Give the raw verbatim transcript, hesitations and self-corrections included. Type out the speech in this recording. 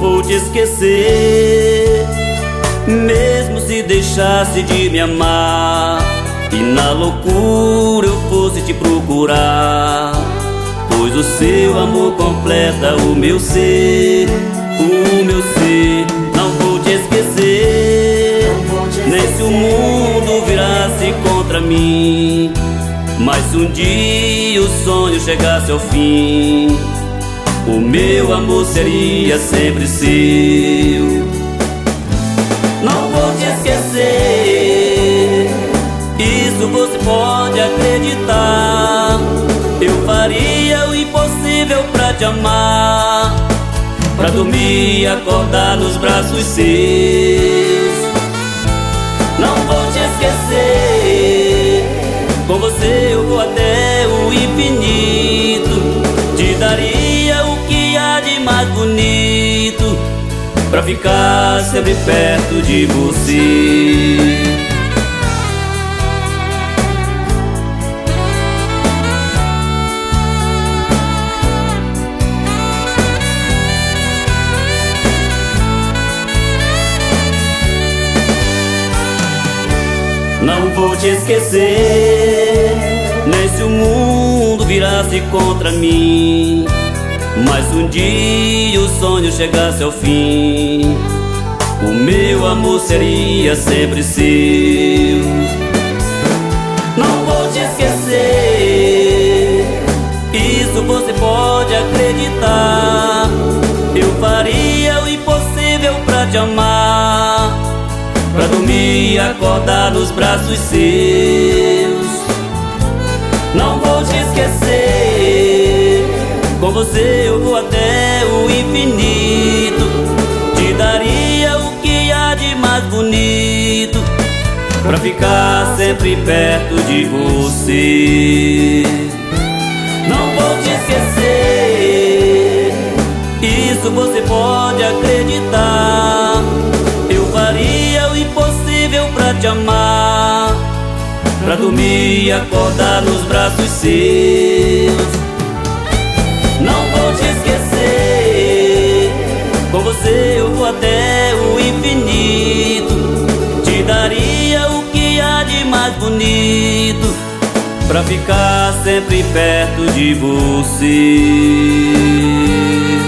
vou te esquecer, mesmo se deixasse de me amar e na loucura eu fosse te procurar, pois o seu amor completa o meu ser, o meu ser. Não vou te esquecer, nem se o mundo virasse contra mim, mas se um dia o sonho chegasse ao fim, o meu amor seria sempre seu. Não vou te esquecer, isso você pode acreditar. Eu faria o impossível pra te amar, pra dormir e acordar nos braços seus. Não vou te esquecer, com você eu vou até o infinito. Te daria o que há de mais bonito, pra ficar sempre perto de você. Não vou te esquecer, nem se o mundo virasse contra mim, mas se um dia o sonho chegasse ao fim, o meu amor seria sempre seu. Não vou te esquecer, isso você pode acreditar. Eu faria o impossível pra te amar, pra dormir e acordar nos braços seus. Não vou te esquecer, com você eu vou até o infinito. Te daria o que há de mais bonito, pra ficar sempre perto de você. Não vou te esquecer, isso você pode acreditar. Eu faria o impossível pra te amar, pra dormir e acordar nos braços seus. Não vou te esquecer, com você eu vou até o infinito. Te daria o que há de mais bonito, pra ficar sempre perto de você.